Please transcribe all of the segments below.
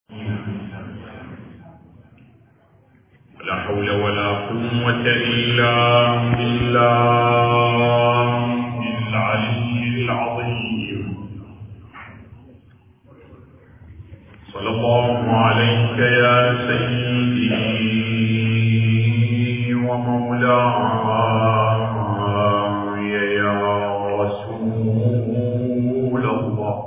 لا حول ولا قوة إلا بالله العلي العظيم. صلى الله عليك يا سيدي ومولاي يا رسول الله،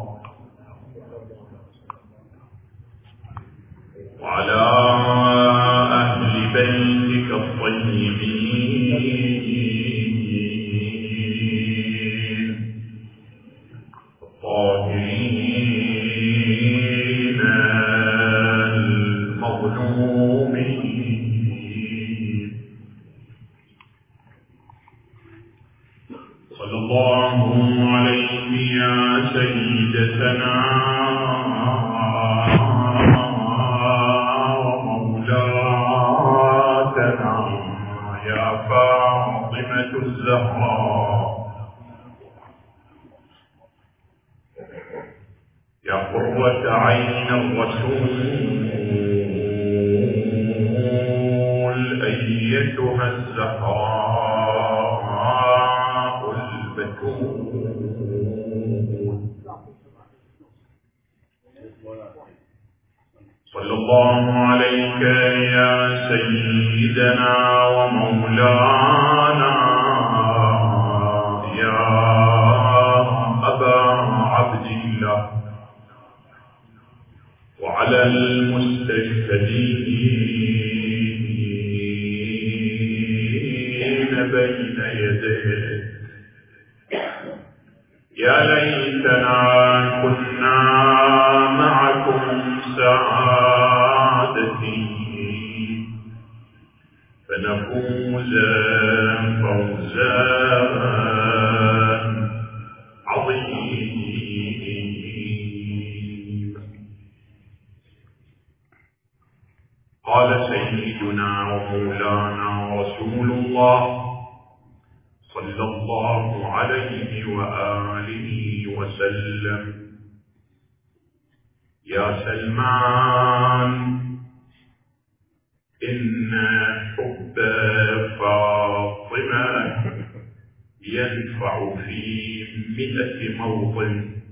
وعلى أهل بيتك الطيبين الطاهرين المظلومين. صلى الله عليك يا سيدتنا يا فاطمة الزهراء، يا قرة عين الرسول، أيتها الزهراء البتول. صلى الله عليك يا سيدنا ومولانا يا أبا عبد الله، وعلى المستشهدين بين يديك. يا ليتنا كنا معكم سعادتي فنفوز فوزا عظيما. قال سيدنا ومولانا رسول الله صلى الله عليه وآله وسلم: يا سلمان، إن حب فاطمة ينفع في 100 موطن،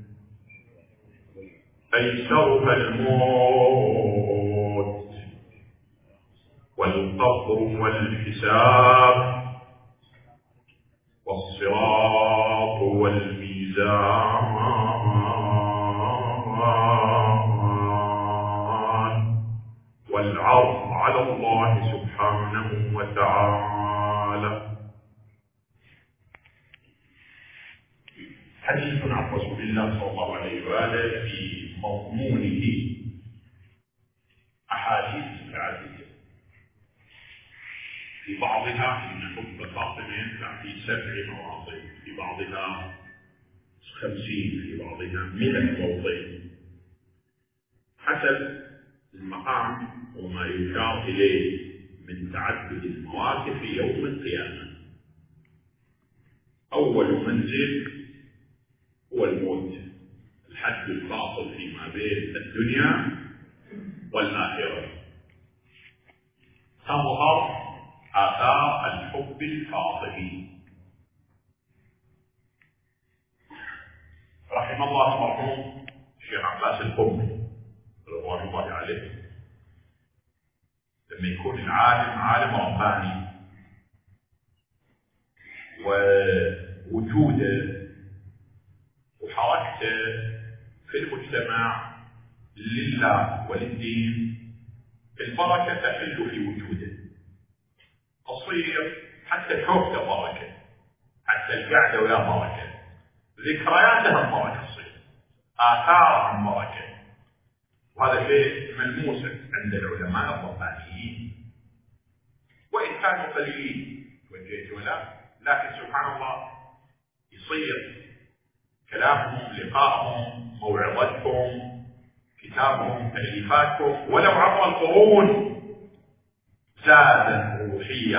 أيسرها الموت والقبر والحساب والصراط والميزان والعرض على الله سبحانه وتعالى. حديث عن رسول الله صلى الله عليه وآله في مضمونه أحاديث متعددة، في بعضها إن حب فاطمة ينفع في 7 مواطن، في بعضها 50، في بعضها 100 موطن، حسب المقام وما يشار إليه من تعدد المواقف يوم القيامة. أول منزل هو الموت، الحد الفاصل فيما بين الدنيا والآخرة. تظهر آثار الحب الفاطمي. رحم الله المرحوم الشيخ عباس القمي رضوان الله عليه، لما يكون العالم عالم رباني ووجوده وحركته في المجتمع لله وللدين، البركة تحل في وجوده، تصير حتى شوفته بركة، حتى القعدة ويا بركة، ذكرياتها بركة، تصير آثارها بركة. وهذا شيء ملموس عند العلماء الربانيين، وإن كانوا قليلين وجهت ولا، لكن سبحان الله يصير كلامهم، لقائهم، موعظتهم، كتابهم، تأليفاتهم ولو عبر القرون زادت روحية.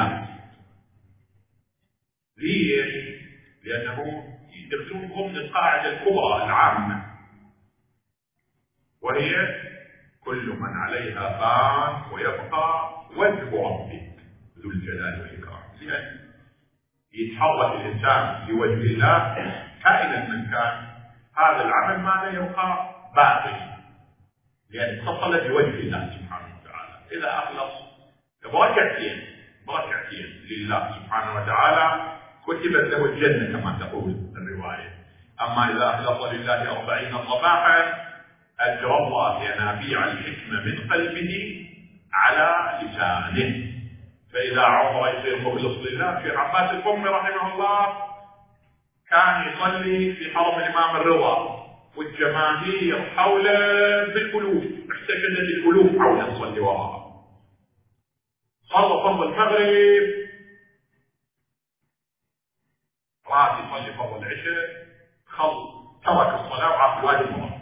ليش؟ لأنهم يدخلون ضمن القاعدة الكبرى العامة، وهي كل من عليها فان ويبقى وجه ربك ذو الجلال والإكرام. لأن يتحرك الإنسان لوجه الله كائنا من كان، هذا العمل ماذا يبقى باقي، لأن اتصل بوجه الله سبحانه وتعالى. إذا أخلص بركعتين لله سبحانه وتعالى كتبت له الجنة كما تقول الرواية. أما إذا أخلص لله 40 صباحا أجرى الله ينابيع الحكمة من قلبه على لسانه. فإذا عمر يصير مخلص لله. في عباس القمي رحمه الله كان يصلي في حرم الإمام الرضا والجماهير حوله بالألوف، احتشدت الألوف حوله تصلي وراءه. صلى المغرب، راد يصلي فرض العشاء، ترك الصلاة وعاف الواجب مرة.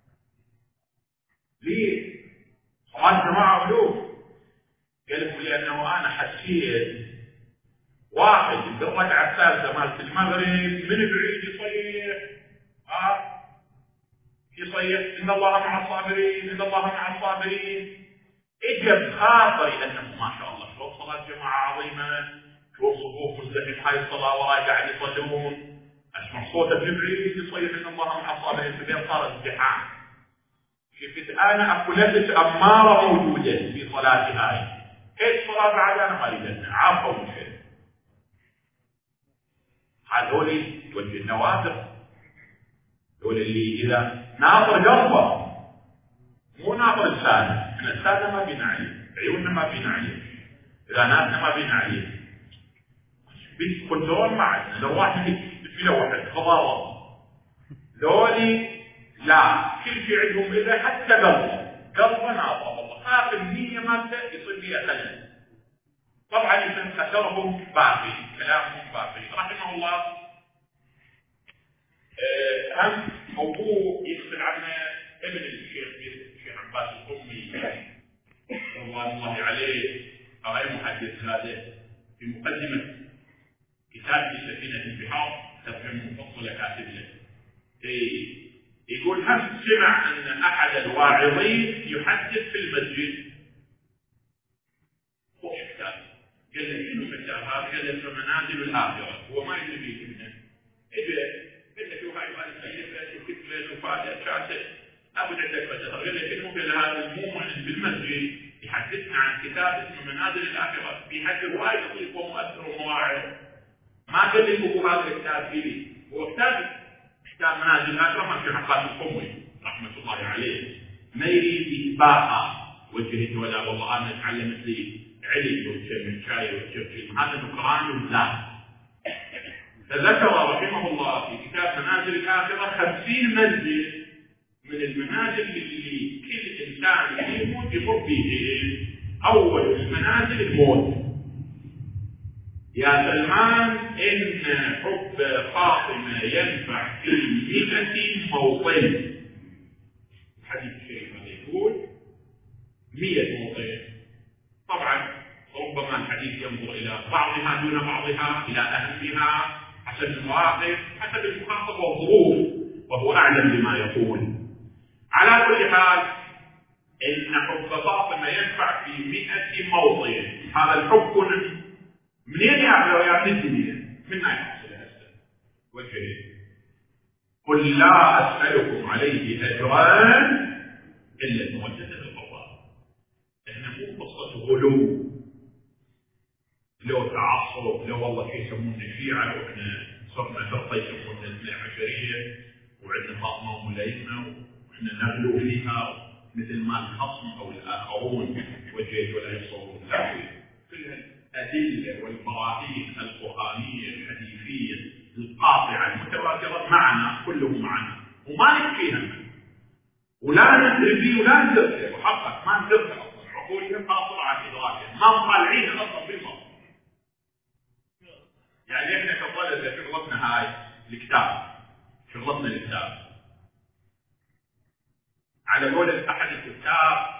ليه؟ صلاة جماعة ألوف. قال لكم لأنه أنا حسيت واحد بالركعة الثالثة مالت المغرب من بعيد يصيح إن الله مع الصابرين، إن الله مع الصابرين. اجى بخاطري لأنه ما شاء الله شوف صلاة جماعة عظيمة، شوف صفوف مزدحم هاي الصلاة وراي قاعد يصلون، أسمع صوته من بعيد يصيح إن الله مع الصابرين. فبين صار ازدحام. شفت أنا أكو نفس أمارة موجودة في صلاتي هاي. ايش صلاة بعد أنا ما أريد عافوا من شيء. هذول توجه النوافل، دول اللي إذا ناظر قلبه مو ناظر السادة. احنا السادة ما بينا عليه، عيوننا ما بينا عليه، إذا ناسنا ما بينا عليه. بس كنترول معنا. لو واحد بيلوح خضار دولي لا، كل شيء عندهم إذا حتى قلبه ناظر والله خاف النية مالته يصير فيها خلل. طبعا يمكن خسرهم باقي، كلامهم باقي رحمه الله. هم موضوع يدخل عنه ابن الشيخ عباس القمي رضوان الله عليه، أو أي محدث هذا في مقدمة كتاب سفينة البحار ترجمة مفصلة كاتب له. يقول هم سمع أن أحد الواعظين يحدث في المسجد. خوش كتاب. قال له شنو الكتاب هذا؟ قال له في منازل الآخرة. هو ما يدري فيه منه. قال له شو هاي مالك وكتبت وفاتت شاتت أبو عندك فترة. قال له شنو؟ قال له هذا المؤمن بالمسجد يحدثنا عن كتاب اسمه منازل الآخرة، في حد وايد لطيف ومؤثر ومواعظ. ما قال لكم هذا الكتاب فيه، هو كتاب منازل الآخرة ما في عباس القمي رحمة الله عليه. ما يريد إتباعها وجهت ولا والله أنا تعلمت لي علم وشرب شاي وشرب، هذا نكران الذات. فذكر رحمه الله في كتاب منازل الآخرة 50 منزل من المنازل اللي كل إنسان يموت يمر فيه. أول المنازل الموت. يا سلمان إن حب فاطمة ينفع في 100 موطن. الحديث الشريف هذا يقول 100 موطن. طبعا ربما الحديث ينظر إلى بعضها دون بعضها، إلى أهمها حسب المواقف، حسب المخاطب والظروف، وهو أعلم بما يقول. على كل حال إن حب فاطمة ينفع في 100 موطن. هذا الحب منين يا الدنيا؟ من يحصل هسه؟ وجهه قل لا أسألكم عليه أجرا إلا المودة القربى. إحنا مو قصة غلو، لو تعصب، لو والله شيء يسمونه شيعة وإحنا صرنا فرقة يسمونه الاثنى عشرية وعندنا فاطمة وملايكنا وإحنا نغلو فيها مثل ما الخصم أو الآخرون وجهت ولا يصورون التعويل. كلها الأدلة والبراهين القرآنية الحديثية القاطعة المتواترة معنا، كلهم معنا وما نكفيها ولا ندري فيه ولا ندرسه. وحقق ما ندرسه أصلا، عقولنا قاصرة عن إدراكه، ما مطالعين أصلا بالمصر. يعني إحنا كطلبة شغلتنا هاي الكتاب، شغلتنا الكتاب. على قول أحد الكتاب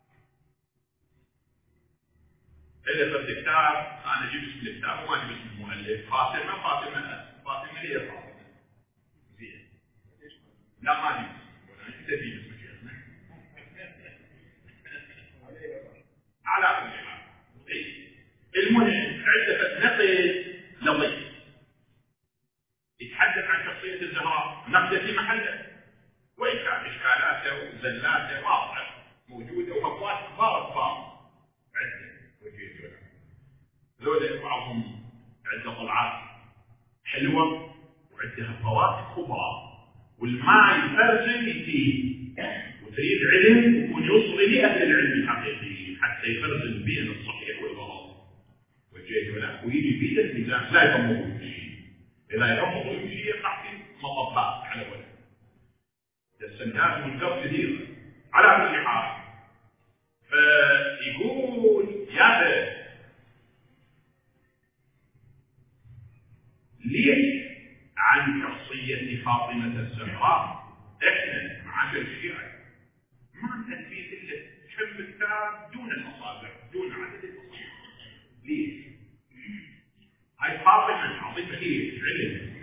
إذا في الكتاب أنا أجيب اسم الكتاب وما أجيب اسم المؤلف. فاطمة هي فاطمة. زين. لا ما أجيب اسم، أنت تجيب اسم شيخنا. ذولا بعضهم عنده طلعات حلوة وعندها فوائد كبرى، والماء يفرزن يفيد، وتريد علم يكون يوصل لأهل العلم الحقيقي حتى يفرزن بين الصحيح والغلط والجيد والعفو، ويجي بيد الميزان لا يغمض ويمشي. إذا يغمض ويمشي يقع في مطبات على ولد. السنات منكر كثير على كل حال. فيقول يا ليش عن شخصية فاطمة الزهراء احنا معاشر الشيعة ما نأتي إلا كم كتاب دون الأصابع، دون عدد الأصابع. ليش؟ هاي فاطمة عظيمة ليش؟ علم.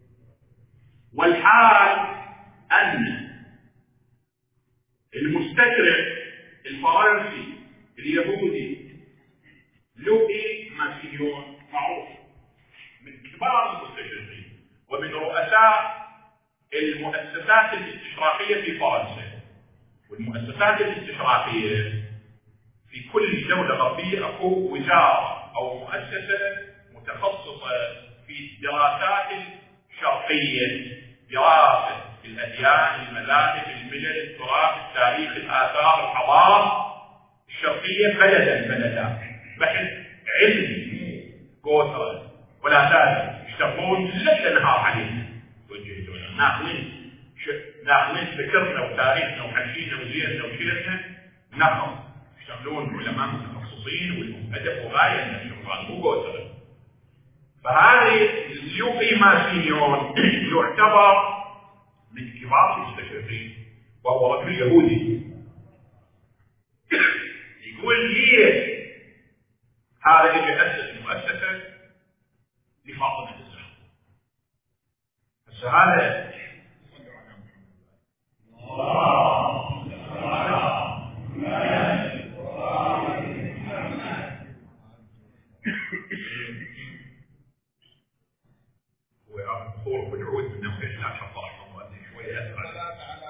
والحال أن المستشرق الفرنسي اليهودي لوئي ماسيون معروف من كبار المستشرقين ومن رؤساء المؤسسات الاستشراقية في فرنسا. والمؤسسات الاستشراقية في كل دولة غربية أكو وزارة أو مؤسسة متخصصة في الدراسات الشرقية، دراسة الأديان، المذاهب، الملل، التراث، التاريخ، الآثار، الحضارة الشرقية بلدا بحث علمي قوترة ولا ثالث يشتغلون ليل نهار علينا وجهدونا ناخذين فكرنا وتاريخنا وحشينا وزيننا وشيلتنا نخل يشتغلون علماء متخصصين ولهم أدب وغاية من الشغل مو قوترة. فهذه لوئي ماسيون يعتبر من كبار المستشرقين وهو رجل يهودي. يقول لي هذا اللي أسس مؤسسة لفاطمة الزهراء. هذا هو الخور والعود من نوع لا شطر المؤذن شوية أسرع.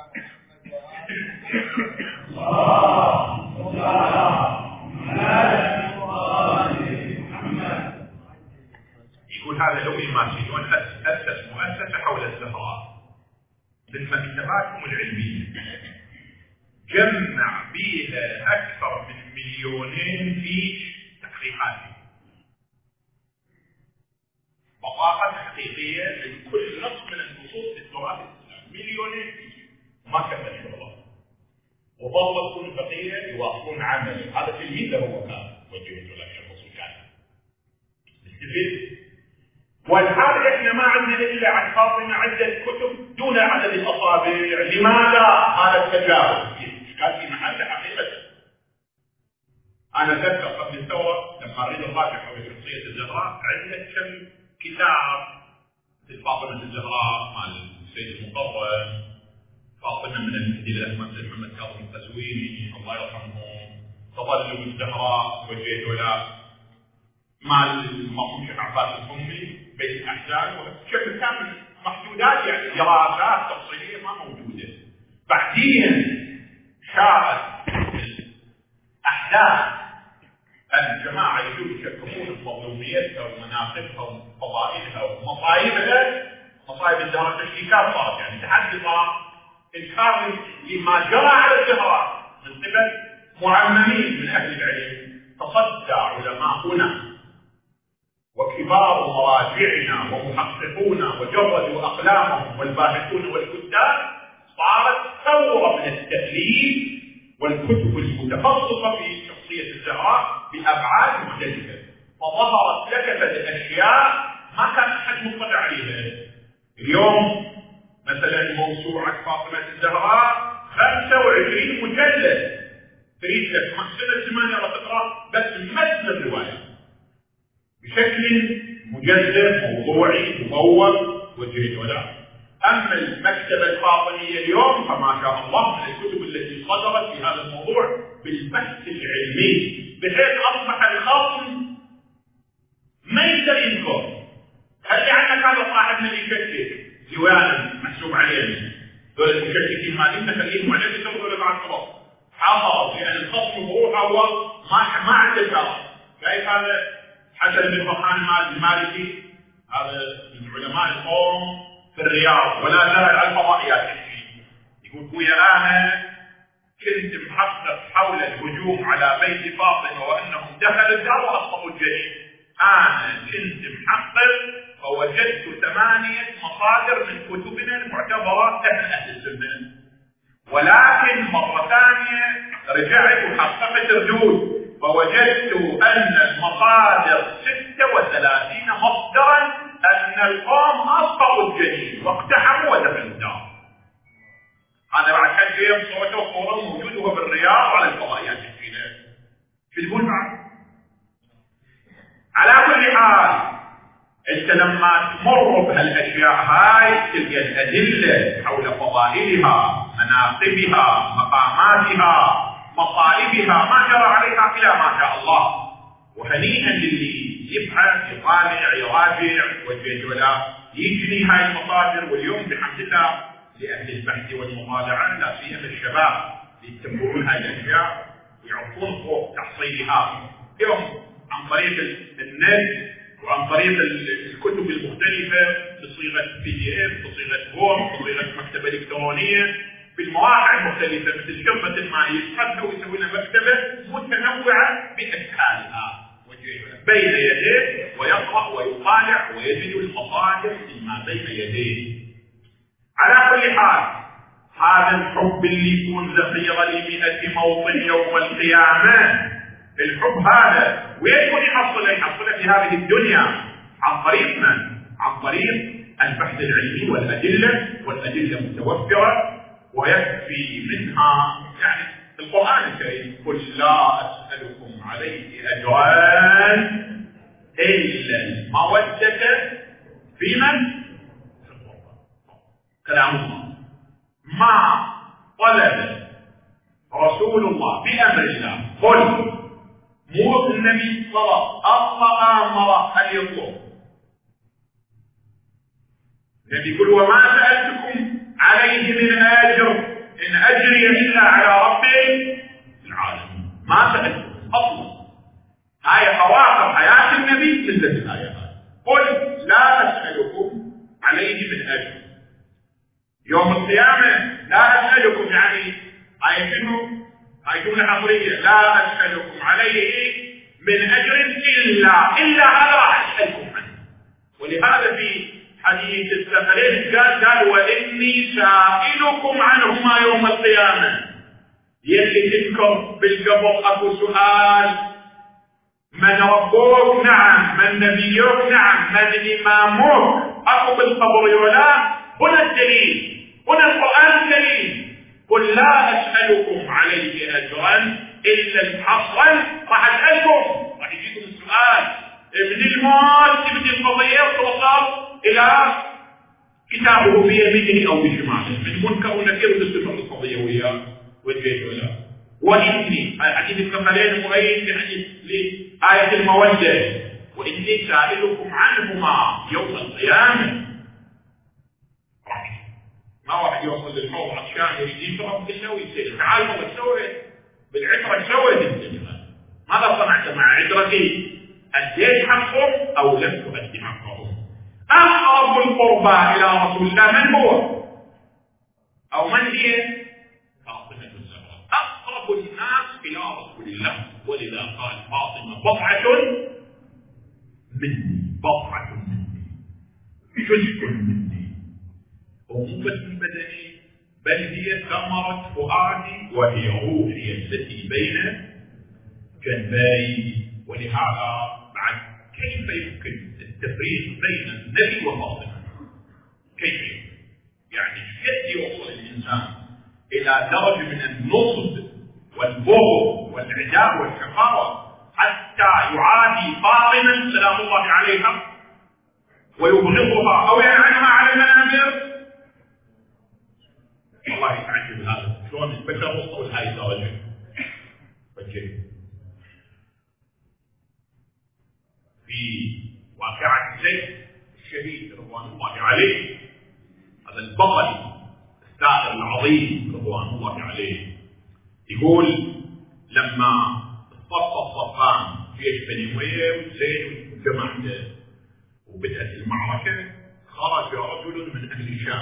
يقول هذا لوئي ماسيون أسس مؤسسة حول الزهراء من مكتباتهم العلمية، جمع بها أكثر من 2,000,000 فيش تحقيقات، بطاقة حقيقية من كل نص من النصوص في التراث الإسلامي، 2,000,000 فيش ما كمل شغله. وظلوا كل بقية يواصلون عمل. هذا تلميذ له هو كان وجهته لك الرسول كان استفيد. والحال احنا ما عندنا الا عن فاطمه عده كتب دون عدد الاصابع. لماذا هذا التجاوز؟ كان في محل حقيقه. انا اتذكر قبل الثوره لما اريد اراجع حول شخصيه الزهراء عندنا كم كتاب مثل فاطمه الزهراء مال السيد المقرن، فاطمه من المهدي الاحمد محمد كاظم القزويني الله يرحمه، تظل الزهراء وجهت ولا مع المرحوم شيخ عباس الفمي بيت الاحزان وبشكل كامل محدودات يعني دراسات تفصيليه ما موجوده. بعدين شاءت احداث الجماعه يجوا يشككون بمظلوميتها ومناقبها وفضائلها ومصايبها، مصايب الزهراء تشكيكات صارت يعني تحدي صار انكار لما جرى على الزهراء من قبل معممين من اهل العلم. تصدى علماؤنا وكبار مراجعنا ومحققونا وجردوا أقلامهم والباحثون والكتاب، صارت ثورة من التأليف والكتب المتخصصة في شخصية الزهراء بأبعاد مختلفة، فظهرت لكفة أشياء ما كان أحد مطلع عليها. اليوم مثلا موسوعة فاطمة الزهراء 25 مجلد، تريد لك سنة 8 تقرأ بس متن الرواية بشكل مجزء موضوعي مطور وجهد ولا. أما المكتبة الفاطمية اليوم فما شاء الله من الكتب التي صدرت في هذا الموضوع بالبحث العلمي، بحيث أصبح الخصم ما يقدر ينكر. خلي عنك هذا صاحبنا اللي يشكك ديوانا محسوب علينا، دول المشككين مالين نخليهم على الكتب ولا بعد خلاص حاضر، لأن الخصم بروحه هو ما عنده شرط. كيف هذا حسن بن برهان المالكي هذا من علماء القوم في الرياض ولا زال على الفضائيات يحكي، يقول خويا انا كنت محقق حول الهجوم على بيت فاطمه وانهم دخلوا الدار واخطأوا الجيش. انا كنت محقق فوجدت 8 مصادر من كتبنا المعتبرة أهل السنة، ولكن مرة ثانية رجعت وحققت ردود فوجدت أن المصادر 36 مصدرا أن القوم أسقطوا الجنين واقتحموا ودخلوا الدار. هذا بعد حد يوم صوته وصوره موجود وهو بالرياض على الفضائيات الجديدة. شو تقول معه؟ على كل حال انت لما تمر بهالاشياء هاي تلقى الادله حول فضائلها، مناقبها، مقاماتها، مطالبها، ما جرى عليها الى ما شاء الله. وهنيئا للي يبحث يطالع يراجع ولا يجني هاي المصادر. واليوم بحمد الله لاهل البحث والمطالعه لا سيما الشباب يتبعون هاي الاشياء ويعرفون طرق تحصيلها اليوم عن طريق النت وعن طريق الكتب المختلفة بصيغة PDF، بصيغة وورد، بصيغة مكتبة إلكترونية، بالمواقع المختلفة مثل شرطة ما يسحبها ويسوي لها مكتبة متنوعة بأشكالها بين يديه ويقرأ ويطالع ويجد المصادر فيما بين يديه. على كل حال هذا الحب اللي يكون ذخيرة ل100 موطن يوم القيامة، الحب هذا وين يحصله؟ يحصله في هذه الدنيا عن طريق من؟ عن طريق البحث العلمي والأدلة متوفرة ويكفي منها يعني القرآن الكريم قل لا أسألكم عليه أجرا إلا المودة في من؟ في القرآن. كلام الله ما طلب رسول الله بأمر الله قل مو النبي الله امر ان يطلب. النبي يقول وما سالتكم عليه من اجر ان اجري الا على رب العالمين. ما سالتكم اصلا هاي خواطر حياه النبي مثل الايه هاي. قل لا اسالكم عليه من اجر. يوم القيامه لا اسالكم يعني هاي شنو؟ هاي جملة حصرية لا أسألكم عليه من أجر إلا هذا راح أسألكم عنه. ولهذا في حديث الثقلين قال وإني سائلكم عنهما يوم القيامة. يلي تذكر بالقبر أكو سؤال من ربك؟ نعم. من نبيك؟ نعم. من إمامك؟ أكو بالقبر ولا؟ هنا الدليل، هنا القرآن الكريم. قل لا أسألكم عليه أجرا إلا الحصرا. راح أسألكم، راح يجيكم السؤال من الموت تبدي القضية وتوصل إلى كتابه بيمينه أو بشماله من منكر ونكير وتستمر القضية وياه والجيش ولا. وإني حديث الثقلين مؤيد لآية المودة وإني سائلكم عنهما يوم القيامة. ما واحد يوصل للحوض عطشان يريد يشرب الا ويسال تعال ما تسوي بالعتره تسوي ماذا صنعت مع عترتي؟ اديت حقهم او لم تؤدي حقهم؟ اقرب القربى الى رسول الله من هو؟ او من هي؟ فاطمه الزهراء اقرب الناس الى رسول الله. ولذا قال فاطمه بضعه مني، بضعه مني، جزء مني، ومو بس من بدني بل هي ثمرة فؤادي وهي روحي التي بين جنبي. ولهذا بعد كيف يمكن التفريق بين النبي وفاطمة؟ كيف يمكن؟ يعني قد يوصل الإنسان إلى درجة من النصب والبغض والعداء والحقارة حتى يعادي فاطمة سلام الله عليها ويبغضها أو يلعنها على المنابر. والله يتعجب هذا شلون البشر وصلوا لهذه الدرجه. في واقعة زيد الشهيد رضوان الله عليه، هذا البطل الثائر العظيم رضوان الله عليه، يقول لما اصطف الصفان جيش بني أمية وزيد جماعته وبدأت المعركة، خرج رجل من أهل الشام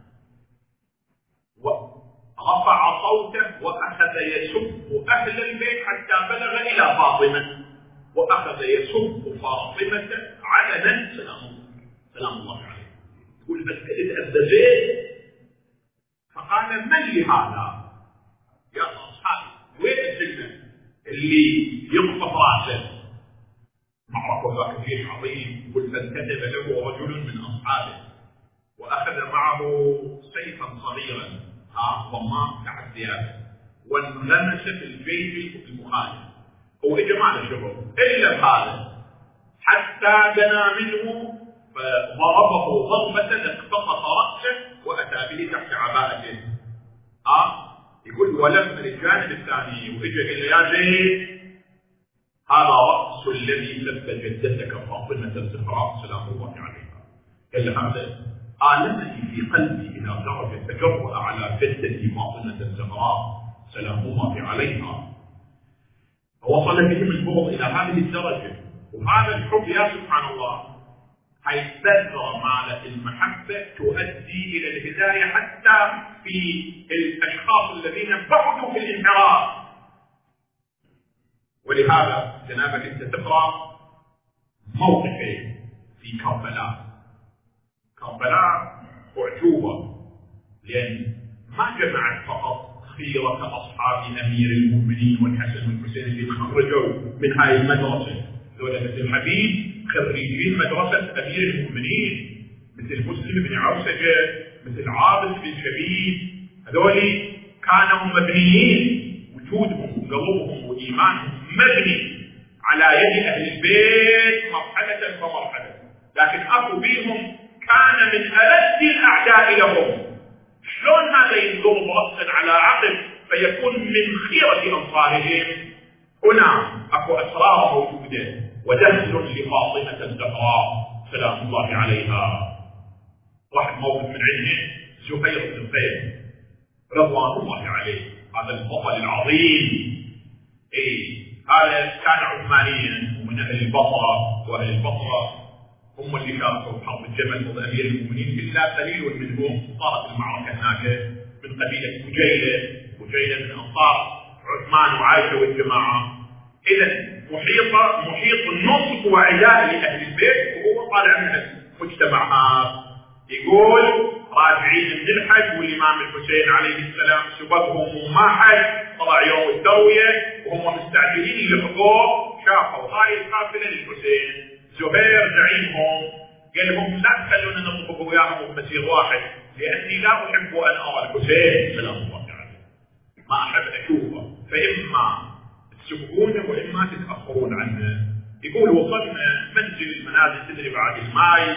ورفع صوته وأخذ يسب أهل البيت حتى بلغ إلى فاطمة، وأخذ يسب فاطمة علنا سلام الله عليه. يقول بس اتأذبت، فقال من لهذا يا أصحابي؟ وين السنة اللي يقطف راسه؟ معركة ذاك جيش عظيم. يقول فانتدب له رجل من أصحابه وأخذ معه سيفا صغيرا ضمام كعالسياف وانغمس في الجيش المخالف. هو اجى معنا شغل الا هذا حتى دنا منه فضربه ضربة اقتطف رأسه وأتى به تحت عباءته. يقول ولما الجانب الثاني وإجا قال يا زيد هذا رأس الذي سب جدتك فاطمة الزهراء سلام الله عليها. قال هذا آلمني في قلبي إلى درجة تجرأ على جدتي فاطمة الزهراء سلام الله عليها. فوصل بهم البغض إلى هذه الدرجة. وهذا الحب يا سبحان الله حيث بذر مالة المحبة تؤدي إلى الهداية حتى في الأشخاص الذين بعدوا في الانحراف. ولهذا جنابك أنت تقرأ موقفين في كربلاء. كربلاء أعجوبة لأن ما جمعت فقط خيرة أصحاب أمير المؤمنين والحسن والحسين اللي تخرجوا من هاي المدرسة، ذولا مثل حبيب خريجين مدرسة أمير المؤمنين، مثل مسلم بن عوسجة، مثل عابس بن شبيب. هذول كانوا مبنيين، وجودهم وقلبهم وإيمانهم مبني على يد أهل البيت مرحلة فمرحلة. لكن أخو بيهم كان من ألد الأعداء لهم. شلون هذا ينضرب رأسا على عقب فيكون من خيرة أنصارهم؟ هنا أكو أسرار موجودة ودخل لفاطمة الزهراء سلام الله عليها. واحد موقف من عنده زهير بن قيس رضوان الله عليه، هذا البطل العظيم. هذا كان عثمانيا ومن أهل البصرة، وأهل البصرة هم اللي شاركوا في حرب الجمل ضد أمير المؤمنين، إلا قليل منهم صارت المعركة هناك من قبيلة بجيلة من أنصار عثمان وعائشة والجماعة. إذا محيط النصب وعداء لأهل البيت، وهو طالع من المجتمعات. يقول راجعين من الحج والإمام الحسين عليه السلام سبقهم وما حج، طلع يوم التروية وهم مستعجلين يلحقوه، شافوا هاي القافلة للحسين. زهير زعيمهم قال لهم لا تخلونا نطبق وياهم بمسير واحد، لأني لا أحب أن أرى الحسين سلام الله عليه، ما أحب أشوفه، فإما تسبقونه وإما تتأخرون عنه. يقول وصلنا منزل المنازل تدري بعد الماي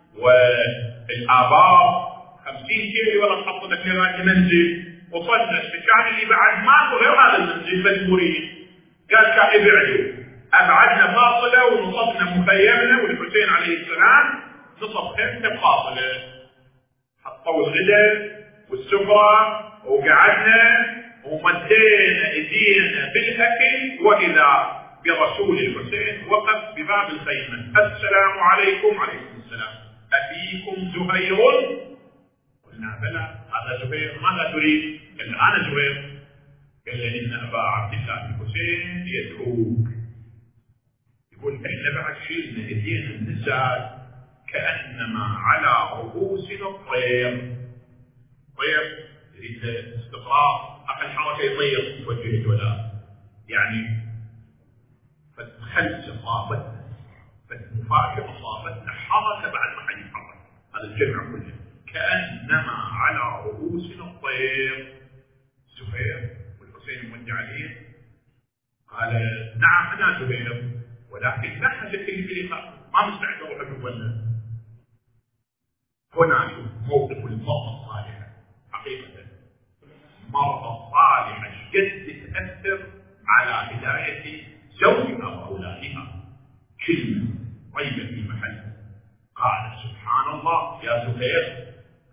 والآبار 50 كيلو ولا نحط لك لغاية منزل. وصلنا السكان اللي بعد ماكو غير هذا المنزل مجبورين. قال كان ابعدوا، أبعدنا فاصلة ونصبنا مخيمنا، والحسين عليه السلام نصب خيمته فاصلة. حطوا الغداء والسفرة وقعدنا ومدينا ايدينا بالاكل، واذا برسول الحسين وقف بباب الخيمه. السلام عليكم. عليكم السلام. افيكم زهير؟ قلنا بلى. هذا زهير. ماذا تريد؟ قال انا زهير. قال لي ان ابا عبد الله الحسين يدعوك. يقول احنا بعد شيلنا ايدينا النساء كانما على رؤوسنا الطير. طير يريد استقرار، أقل حركة يطير وجهه ولا يعني. فتخلت صافتنا، فالمفاجأة صافتنا حركة بعد ما حد يتحرك. هذا الجمع كله كأنما على رؤوسنا الطير. زهير والحسين مودع عليه قال نعم أنا زهير، ولكن لا حاجة لي ما مستعد أروح أشوفنا. هنا موقف المرأة الصالحة حقيقة. المرأة الصالحة قد تأثر على هداية زوجها وأولادها. كلمة طيبة في محل. قال سبحان الله يا زهير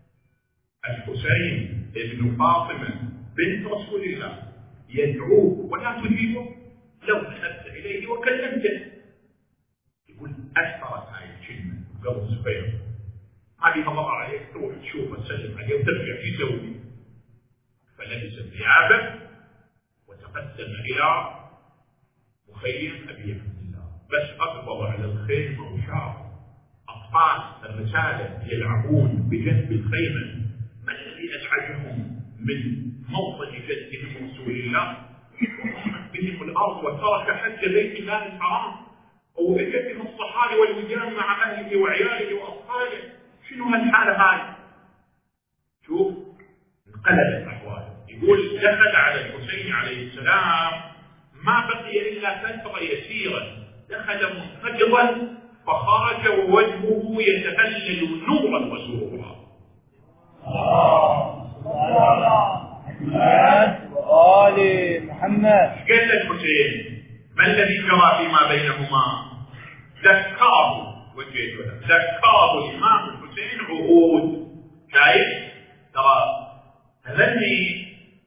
الحسين ابن فاطمة بنت رسول الله يدعوك ولا تجيبه، لو ذهبت إليه وكلمته. يقول أثرت هاي الكلمة قبل الزبير، ما بيها ضغط عليك تروح تشوفه تسلم عليه وترجع في يسوي. فلبس ثيابه وتقدم إلى مخيم أبي عبد الله، بس أقبض على الخيمة وشاف أطفال الرسالة يلعبون بجنب الخيمة. ما الذي أزعجهم من موطن جدهم رسول الله؟ وضاقت بهم الأرض وترك حج بيت الله الحرام، وإجت بهم الصحاري والوديان مع أهله وعياله وأطفاله. شنو هالحالة هاي؟ شوف انقلبت أحواله. يقول دخل على الحسين عليه السلام ما بقي إلا فترة يسيرة، دخل منفجرا فخرج ووجهه يتهلل نورا وسرورا. وآل محمد. قال الحسين ما الذي جرى فيما بينهما؟ ذكره وجهه، ذكره الإمام الحسين عهود. شايف؟ ترى هذني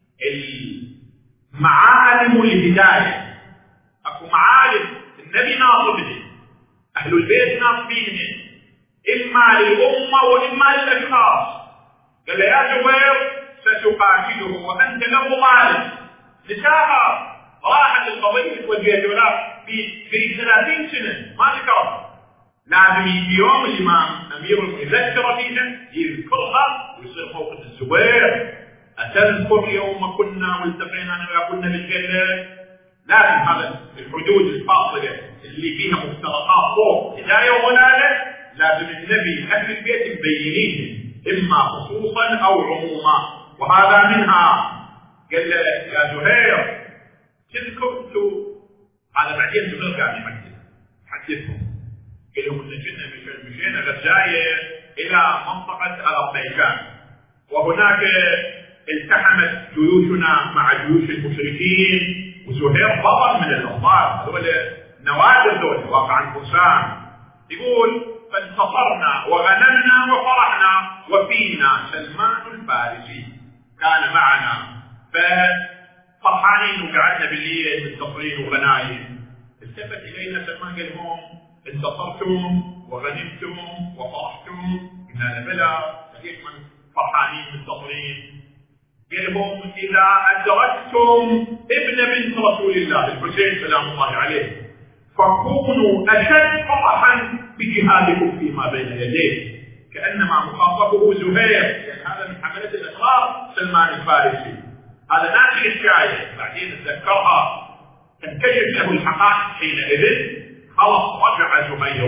المعالم الهداية، اكو معالم النبي ناصبهن، اهل البيت ناصبينهن، اما للامه واما للاشخاص. قال له يا جبير ستقاتله وانت له ظالم. نساها راحت القضيه توجهت له في 30 سنه ما ذكرها. لازم يجي يوم الامام امير المذكره فيها يذكرها ويصير فوق الزبير. أتذكر يوم كنا والتقينا أنا ويا كنا بالجنة؟ لازم هذا الحدود الفاصلة اللي فيها مفترقات فوق هداية وضلالة لازم النبي أهل البيت مبينين إما خصوصا أو عموما، وهذا منها. قال له يا زهير تذكر هذا بعدين زهير قاعد يحدثهم. قال لهم كنا مشينا غزاية إلى منطقة أذربيجان، وهناك التحمت جيوشنا مع جيوش المشركين، وزهير بطل من الأنصار، هذول نوادر دول واقعا فرسان. يقول فانتصرنا وغنمنا وفرحنا وفينا سلمان الفارسي كان معنا، ففرحانين وقعدنا بالليل منتصرين وغنايم. التفت إلينا سلمان قال لهم انتصرتم وغنمتم وفرحتم؟ قلنا له بلى، لقيت من فرحانين منتصرين. قال لهم إذا أدركتم ابن بنت رسول الله الحسين سلام الله عليه فكونوا أشد فرحا بجهادكم فيما بين يديه. كأنما مخاطبه زهير، يعني هذا من حملة الأسرار سلمان الفارسي. هذا ناقل الشاية بعدين تذكرها تنكشف له الحقائق حينئذ. خلاص رجع زهير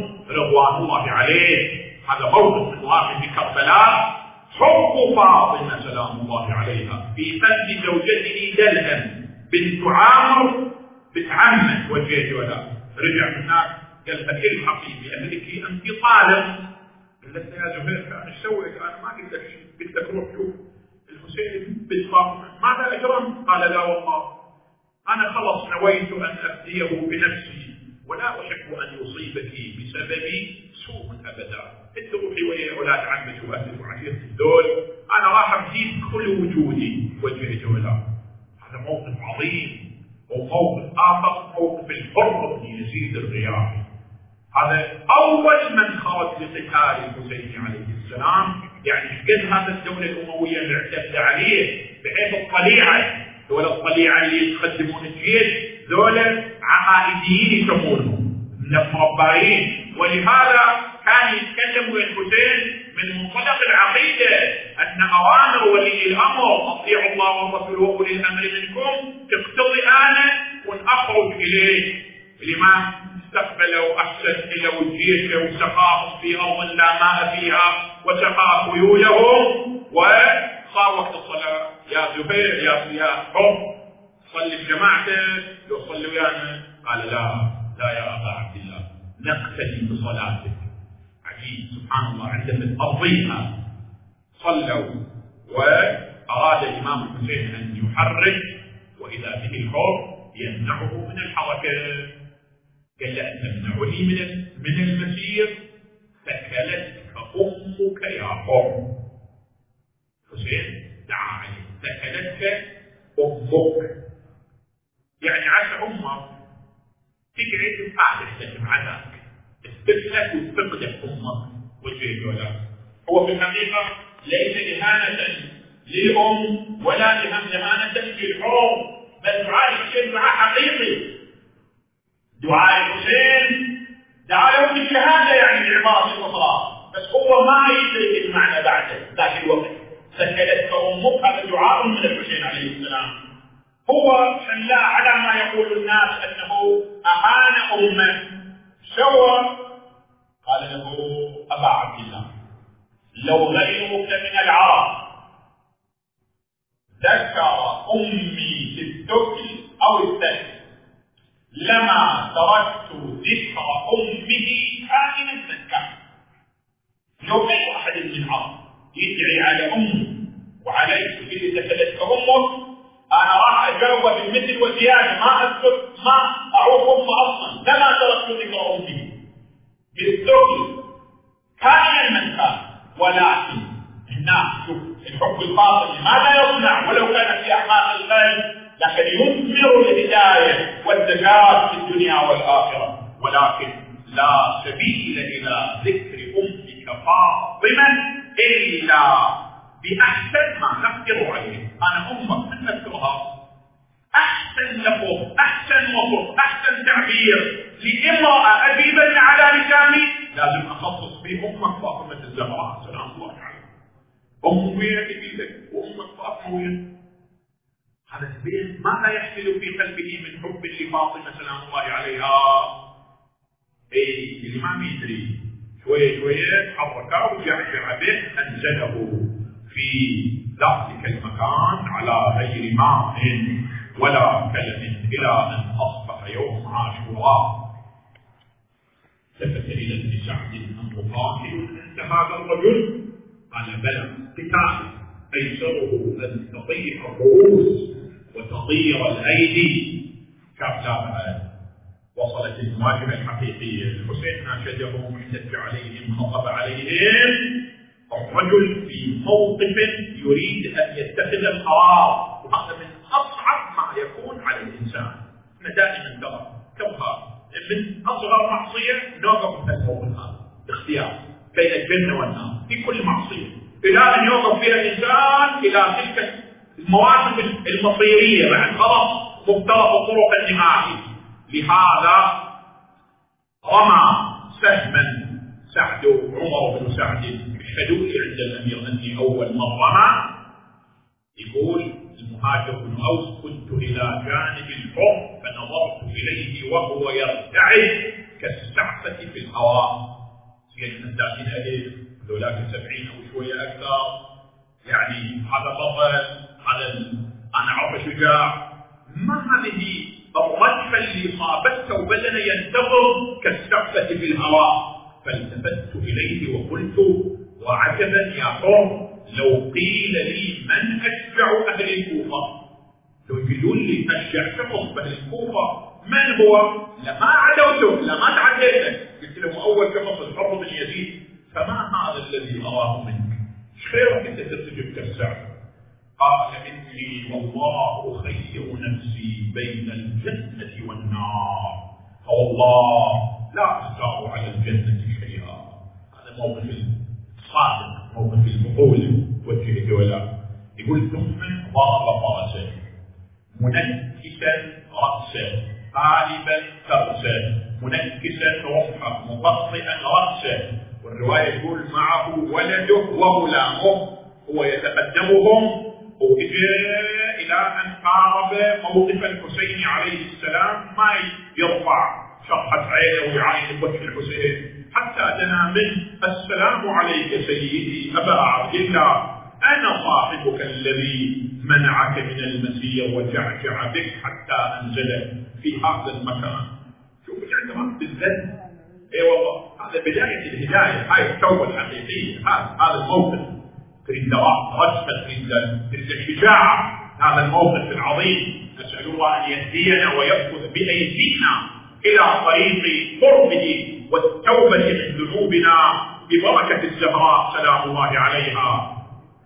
رضوان الله عليه. هذا موقف من واقف كربلاء، حب فاطمة سلام الله عليها في قلب زوجته دلهم بنت عامر بنت عمه وجهه ولا. رجع من هناك قال لها الحقي بأهلك أنت طالب. قالت يا زهير ايش سويت؟ انا ما قلت لك شيء، قلت لك روح شوف الحسين بنت فاطمة ماذا أجرم؟ قال لا والله أنا خلص نويت أن أفديه بنفسي ولا أحب أن يصيبك بسببي سوء أبدا. انت روحي ويا أولاد عمك وأهلك وعشيرتك دول، أنا راح أفديك كل وجودي وجه جولا. هذا موقف عظيم. وموقف آخر موقف الحر بن يزيد الرياحي، هذا أول من خرج لقتال الحسين عليه السلام. يعني قد هذا الدولة الأموية اللي اعتمد عليه، بحيث الطليعة دول الطليعة اللي يقدمون الجيش ذولا عقائديين يسمونهم من المربعين. ولهذا كان يتكلم الحسين من منطلق العقيدة أن أوامر ولي الأمر أطيعوا الله والرسول وأولي الأمر منكم تقتضي أنا ونخرج إليه. الإمام استقبل وأحسن إلى الجيش وسقاهم في أرض لا ماء فيها وسقى خيولهم، وصار وقت الصلاة يا زهير يا حر صلي بجماعتك لو صلي ويانا. قال لا يا أبا عبد الله نقتدي بصلاتك. عجيب سبحان الله، عندما تقضيها صلوا. وأراد الإمام الحسين أن يحرك وإذا به الحر يمنعه من الحركة. قال لا تمنعني من المسير ثكلتك أمك يا حر. حسين دعا عليه ثكلتك أمك، يعني عسى أمك تقعد وتعرف عذاك، استفلت وتفقدك أمك وجهك ولا. هو في الحقيقة ليس إهانة للأم ولا إهانة للحرم، بل دعاء الحسين دعاء حقيقي. دعاء الحسين دعا له بالشهادة يعني بعبارة الأخرى، بس هو ما يدرك المعنى بعد ذاك الوقت. سكلتك أمك هذا دعاء من الحسين عليه السلام. هو خلاه على ما يقول الناس أنه أهان أمه. سوى قال له أبا عبد الله لو غيرك من العرب ذكر أمي في الثكل أو الثكل لما تركت ذكر أمه كائنا من كان. لو أي أحد من العرب يدعي على أمه وعليه اللي دخلتك أمك، أنا راح أجاوب بالمثل وزيادة، ما أذكر ما أعوف أمه أصلا، لما تركت ذكر أمه بالثكل كائنا من كان. ولكن هنا شوف الحب الباطل ماذا يصنع ولو كان في أحقاق القلب، لكن يثمر الهداية والزكاة في الدنيا والآخرة. ولكن لا سبيل إلى ذكر أمك فاطمة إلا بأحسن ما نقدر عليه. أنا أمك من نذكرها أحسن لفظ، أحسن وصف، أحسن تعبير لامرأة أجيبا على لساني لازم أخصص به أمك فاطمة الزهراء سلام الله عليها. أم وين أجيبك وأمك فاطمة وين؟ هذا البيت ماذا يحمل في قلبه من حب لفاطمة سلام الله عليها؟ اللي ما يدري شوية شوية حركه وجعجع به أنزله في ذلك المكان على غير ماء ولا كلم إلى أن أصبح يوم عاشوراء. لفت إلى ابن سعد أن قاتل أنت هذا الرجل؟ قال بلى قتال أيسره أن تطيح الرؤوس وتطير الأيدي. كيف لا وصلت المواجهة الحقيقية. الحسين ناشدهم احتج عليهم خطب عليهم. الرجل في موقف يريد أن يتخذ القرار، وهذا من أصعب ما يكون على الإنسان. احنا دائما ترى من أصغر معصية نوقف في الموقف هذا اختيار بين الجنة والنار في كل معصية، إلى أن يوقف فيها الإنسان إلى تلك المواقف المصيرية بعد خلاص مفترق طرق النهائي. لهذا رمى سهما سعد عمر بن سعد اشهدوا لي عند الأمير أني أول من رمى. يقول المهاجر بن أوس كنت إلى جانب الحر فنظرت إليه وهو يرتعد كالسعفة في الهواء. سيدنا الداخل ألف ذولاك 70 أو شوية أكثر، يعني هذا بطل، هذا أنا عرف شجاع. ما هذه الرجفة اللي صابته وبدأ ينتظر كالسعفة في الهواء؟ فالتفت إليه وقلت وعجبا يا حر لو قيل لي من أشجع أهل الكوفة، لو يقولون لي أشجع شخص بأهل الكوفة من هو؟ لما عدوته لما تعديته، قلت له أول شخص الحر بن يزيد. فما هذا الذي أراه منك؟ ايش خيرك أنت ترتجب كالسعف؟ قال إني والله أخير نفسي بين الجنة والنار، فوالله لا أختار على الجنة شيئا. هذا موقف الصادق، موقف البطولة وجه ولا. يقول ثم ضرب رأسه منكسا رأسه قالبا فرسه منكسا رمحه مبطئا رأسه. والرواية يقول معه ولده وغلامه هو يتقدمهم، وإجا إلى أن قارب موقف الحسين عليه السلام ما يرفع شرحة عينه ويعاين وجه الحسين حتى دنا منه السلام عليك سيدي أبا عبد الله، أنا صاحبك الذي منعك من المسير وجعجع بك حتى أنزل في هذا المكان. شوف الاعتراف بالذنب. اي والله هذا بداية الهداية، هاي التوبة الحقيقية. هذا الموقف تريد رجفة، تريد الشجاعة. هذا الموقف العظيم نسأل الله أن يهدينا ويأخذ بأيدينا إلى طريق قربه والتوبة من ذنوبنا ببركة الزهراء سلام الله عليها.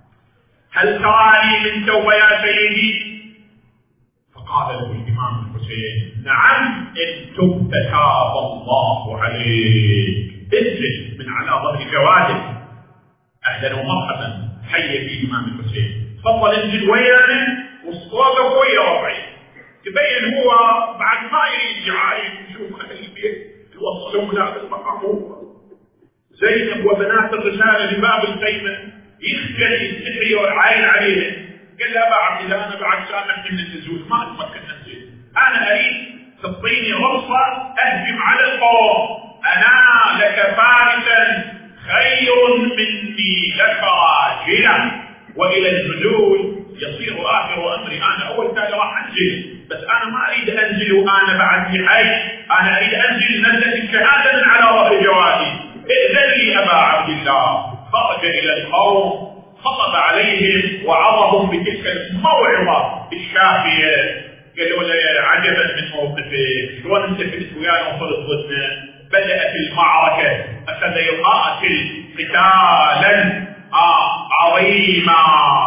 هل تراني من توبة يا سيدي؟ فقال له الإمام الحسين نعم إن تبت تاب الله عليك. انزل من على ظهر جوادك، أهلا ومرحبا، حي في إمام الحسين، تفضل انزل ويانا وصوتك ويا ربعي. تبين هو بعد ما يريد يعاين يشوف أهل البيت يوصلهم لا بالمقام. زينب وبنات الرسالة لباب الخيمة يخجل يستحي ويعاين عليها، قال لها بعد إذا أنا بعد سامحني من النزول ما أتمكن أنزل، أنا أريد تعطيني رخصة أهجم على القوم، أنا لك فارسا خير مني لك راجلا، وإلى النزول يصير آخر أمري. أنا أول كان راح أنزل، بس أنا ما أريد أنزل وأنا بعد في حي، أنا أريد أنزل نزلة شهادة على ظهر جوادي، ائذن لي أبا عبد الله. خرج إلى القوم خطب عليهم وعظهم بتلك الموعظة الشافية، قالوا له عجبا من موقفك، شلون انت كنت ويانا وصلت ضدنا. بدأت المعركة، أخذ يقاتل قتالا عظيما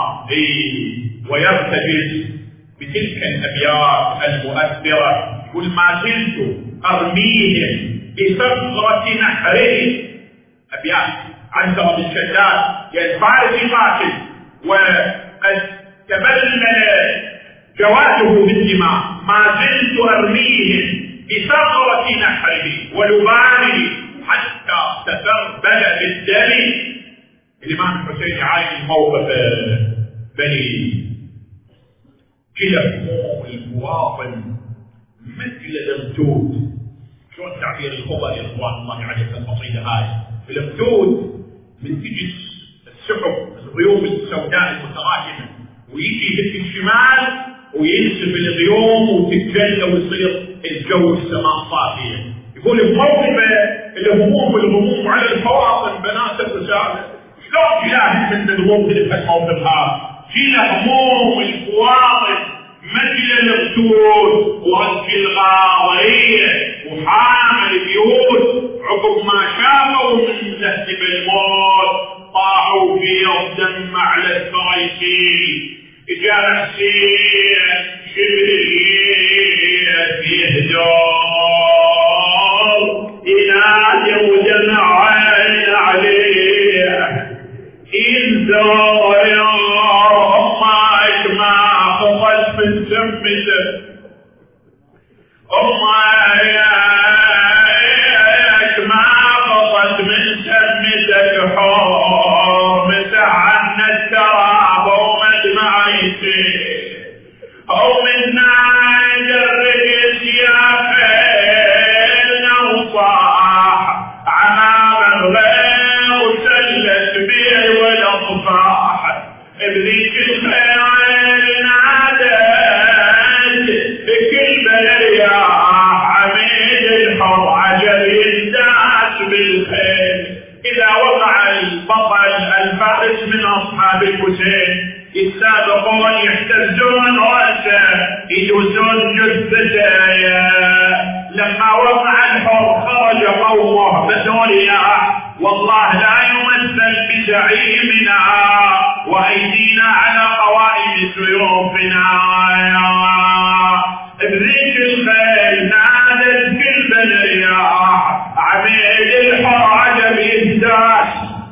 ويرتجز بتلك الأبيات المؤثرة، يقول ما زلت أرميهم بصغرة نحره. أبيات عنترة بالشداد، يعني الفارس قاتل وقد تبلل جواده بالدماء، ما زلت أرميهم بصغرة نحره ولبانه حتى تفربل بالدم. الإمام الحسين يعاين الموقف بني كلب البواطن مثل الأمتود. شلون تعبير الخبر يا إخوان الله عليك القصيدة هاي؟ الأمتود من تجي السحب الغيوم السوداء المتراكمة ويجي في الشمال وينسف الغيوم وتتجلى ويصير الجو السماء صافية. يقول بموقفه الهموم والغموم على الفواطن بنات الرسالة، شلون جلاه من الغموم في الموقف هذا؟ جينا هموم الفواطن مثل الأمتود ورج الغاضية وحامل البيوت، عقب ما شافوا من لهب الموت طاحوا في الدم على الفريسين. إجا حسين شبريت يهدر ينادي وجمعين عليه انذر يا أمك ما خفت من سمته، أمك ما خفت من سمتك حرمت عنا التراب ومدمعيتي أو منا جرد سيافين وصاح عمام الغير وسلت بيه والأطفاح بذيك الخير نادت بكل بالرياح عميد الحر عجل ينداس بالخير. إذا وقع البطل الفارس من أصحاب الحسين يتسابقون يحتزون رأسه يدوسون جثته، لما وقع الحر خرج قومه بسوريا والله لا يمثل بزعيمنا وأيدينا على قوائم سيوفنا. بذيك الخيل نادت كل الرياح عميد الحر عجب يهداس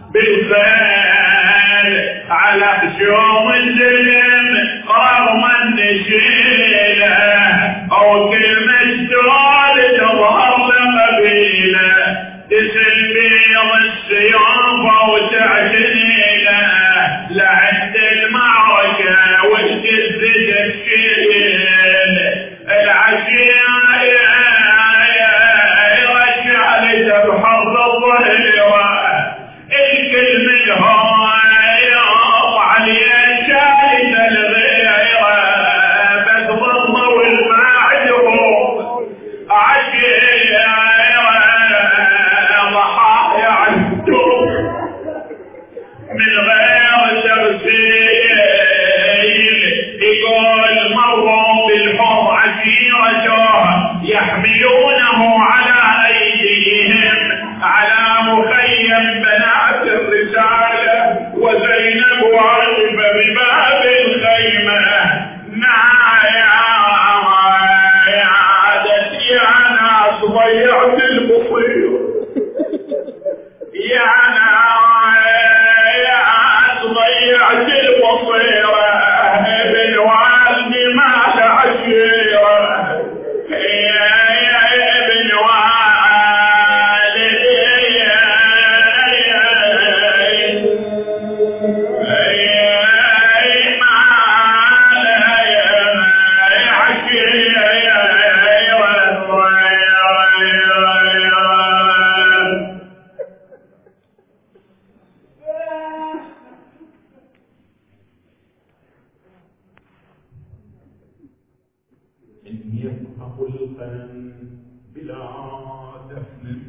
بالخيل على خشوم الزلم رغم النشيله او كلمه سؤال تظهر لقبيله تسل بيض السيوف وتعتني له لعند المعركه والجد تشيل العشيه رجعت بحر الظهر الكل منهم علي شاهد الغير بس ظلوا المعدوم عشيه ضحايا عندهم من غير تغسيل. يقول مروا بالحر عشيرته يحملونه على أيديهم على مخيم بنات الرسالة وزينب واقفة بباب الخيمة نعادت يا بلا دفن.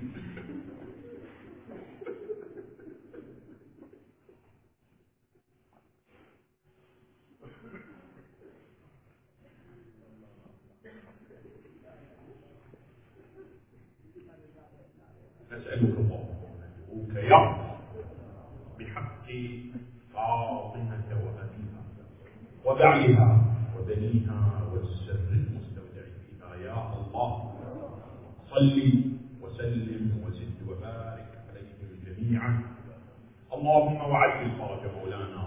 نسألك الله وندعوك يا رب بحق فاطمة وأبيها وبعلها وبنيها والسر المستودع فيها يا الله، صل وسلم وزد وبارك عليهم جميعا. اللهم وعجل فرج مولانا